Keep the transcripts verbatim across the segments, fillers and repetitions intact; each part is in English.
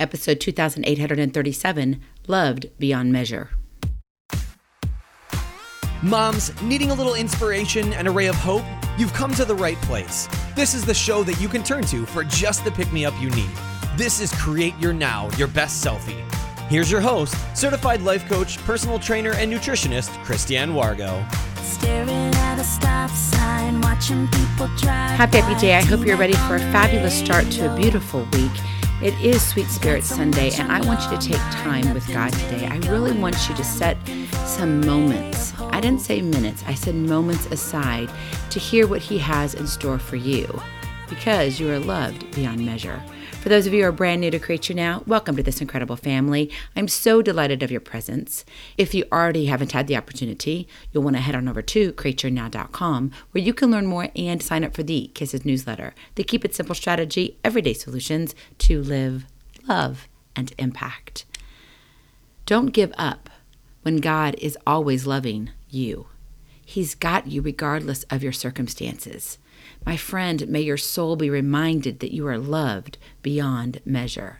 episode two thousand eight hundred thirty-seven, Loved Beyond Measure. Moms, needing a little inspiration and a ray of hope? You've come to the right place. This is the show that you can turn to for just the pick-me-up you need. This is Create Your Now, Your Best Selfie. Here's your host, certified life coach, personal trainer, and nutritionist, Christiane Wargo. Staring at a stop sign, watching people drive. Happy Happy Day. I hope you're ready for a fabulous start to a beautiful week. It is Sweet Spirit Sunday, and I want you to take time with God today. I really want you to set some moments. I didn't say minutes. I said moments aside to hear what He has in store for you, because you are loved beyond measure. For those of you who are brand new to Create Your Now, welcome to this incredible family. I'm so delighted of your presence. If you already haven't had the opportunity, you'll want to head on over to create your now dot com, where you can learn more and sign up for the Kisses newsletter, the Keep It Simple strategy, everyday solutions to live, love, and impact. Don't give up when God is always loving you. He's got you regardless of your circumstances. My friend, may your soul be reminded that you are loved beyond measure.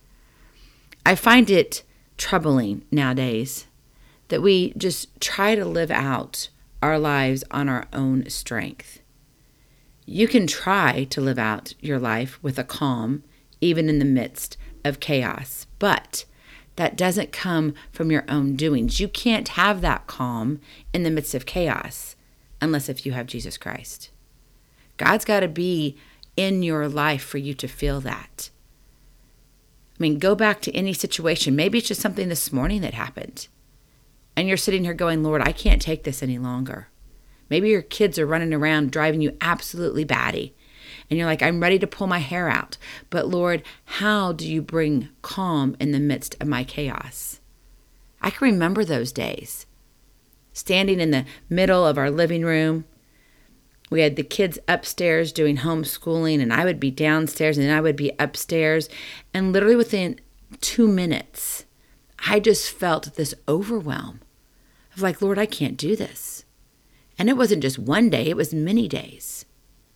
I find it troubling nowadays that we just try to live out our lives on our own strength. You can try to live out your life with a calm, even in the midst of chaos, but that doesn't come from your own doings. You can't have that calm in the midst of chaos unless if you have Jesus Christ. God's got to be in your life for you to feel that. I mean, go back to any situation. Maybe it's just something this morning that happened, and you're sitting here going, Lord, I can't take this any longer. Maybe your kids are running around driving you absolutely batty, and you're like, I'm ready to pull my hair out. But Lord, how do you bring calm in the midst of my chaos? I can remember those days, standing in the middle of our living room. We had the kids upstairs doing homeschooling, and I would be downstairs, and then I would be upstairs. And literally within two minutes, I just felt this overwhelm of like, Lord, I can't do this. And it wasn't just one day, it was many days.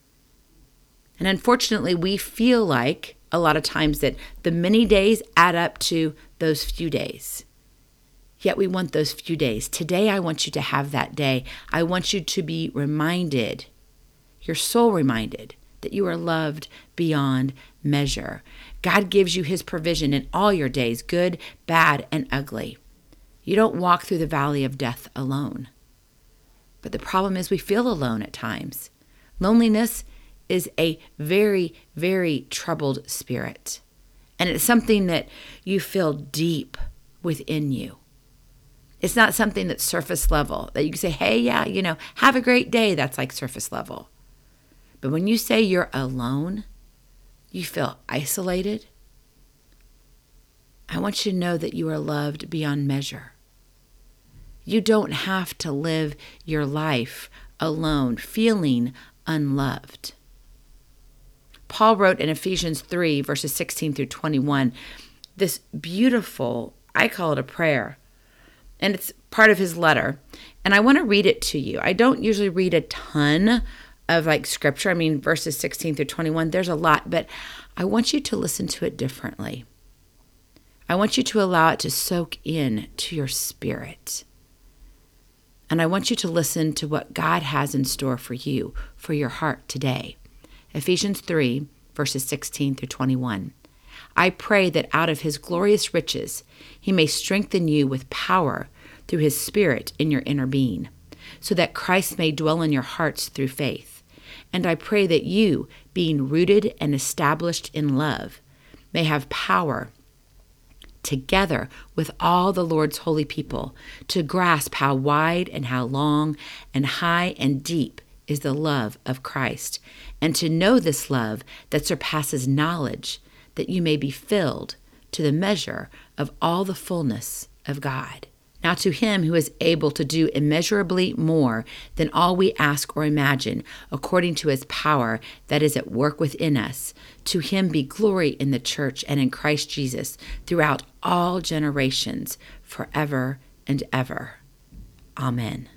And unfortunately, we feel like a lot of times that the many days add up to those few days. Yet we want those few days. Today, I want you to have that day. I want you to be reminded, your soul reminded, that you are loved beyond measure. God gives you His provision in all your days, good, bad, and ugly. You don't walk through the valley of death alone. But the problem is we feel alone at times. Loneliness is a very, very troubled spirit. And it's something that you feel deep within you. It's not something that's surface level, that you can say, hey, yeah, you know, have a great day. That's like surface level. But when you say you're alone, you feel isolated. I want you to know that you are loved beyond measure. You don't have to live your life alone, feeling unloved. Paul wrote in Ephesians three, verses sixteen through twenty-one, this beautiful, I call it a prayer. And it's part of his letter. And I want to read it to you. I don't usually read a ton of like scripture. I mean, verses sixteen through twenty-one, there's a lot, but I want you to listen to it differently. I want you to allow it to soak in to your spirit. And I want you to listen to what God has in store for you, for your heart today. Ephesians three, verses sixteen through twenty-one. I pray that out of His glorious riches, He may strengthen you with power through His Spirit in your inner being, so that Christ may dwell in your hearts through faith. And I pray that you, being rooted and established in love, may have power, together with all the Lord's holy people, to grasp how wide and how long and high and deep is the love of Christ, and to know this love that surpasses knowledge, that you may be filled to the measure of all the fullness of God. Now to Him who is able to do immeasurably more than all we ask or imagine, according to His power that is at work within us, to Him be glory in the church and in Christ Jesus throughout all generations, forever and ever. Amen.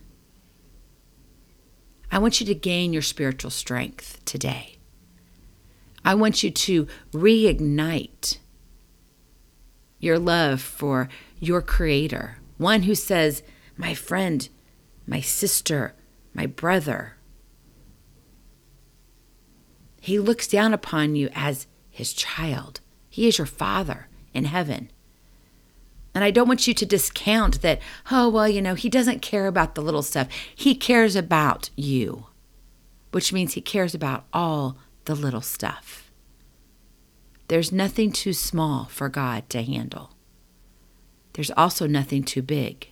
I want you to gain your spiritual strength today. I want you to reignite your love for your Creator, one who says, my friend, my sister, my brother. He looks down upon you as his child. He is your Father in heaven. And I don't want you to discount that, oh, well, you know, he doesn't care about the little stuff. He cares about you, which means he cares about all the little stuff. There's nothing too small for God to handle. There's also nothing too big.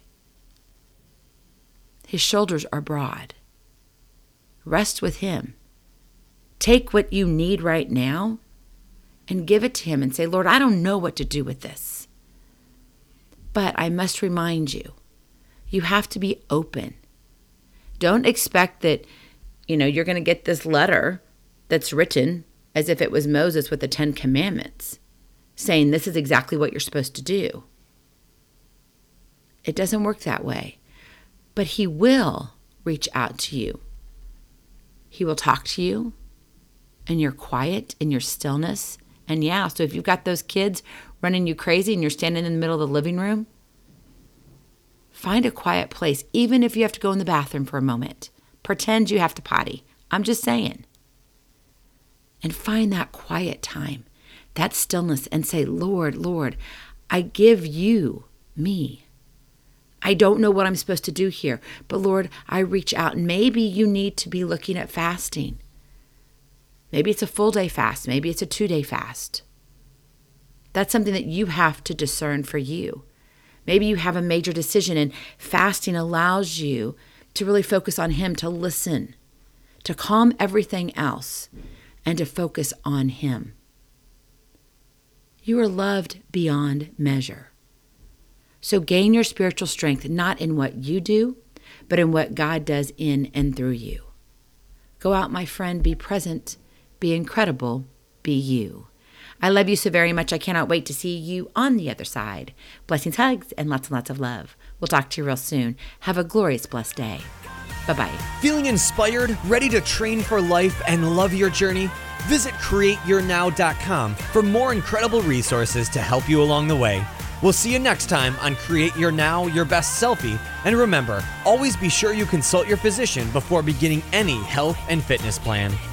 His shoulders are broad. Rest with him. Take what you need right now and give it to him and say, Lord, I don't know what to do with this. But I must remind you, you have to be open. Don't expect that, you know, you're going to get this letter that's written as if it was Moses with the Ten Commandments, saying this is exactly what you're supposed to do. It doesn't work that way. But he will reach out to you. He will talk to you in your quiet, in your stillness. And yeah, so if you've got those kids running you crazy and you're standing in the middle of the living room, find a quiet place, even if you have to go in the bathroom for a moment. Pretend you have to potty. I'm just saying. And find that quiet time, that stillness, and say, Lord, Lord, I give you me. I don't know what I'm supposed to do here, but Lord, I reach out. And maybe you need to be looking at fasting. Maybe it's a full day fast. Maybe it's a two day fast. That's something that you have to discern for you. Maybe you have a major decision, and fasting allows you to really focus on him, to listen, to calm everything else, and to focus on him. You are loved beyond measure. So gain your spiritual strength not in what you do, but in what God does in and through you. Go out, my friend, be present, be incredible, be you. I love you so very much. I cannot wait to see you on the other side. Blessings, hugs, and lots and lots of love. We'll talk to you real soon. Have a glorious, blessed day. Bye-bye. Feeling inspired, ready to train for life and love your journey? Visit create your now dot com for more incredible resources to help you along the way. We'll see you next time on Create Your Now, Your Best Selfie. And remember, always be sure you consult your physician before beginning any health and fitness plan.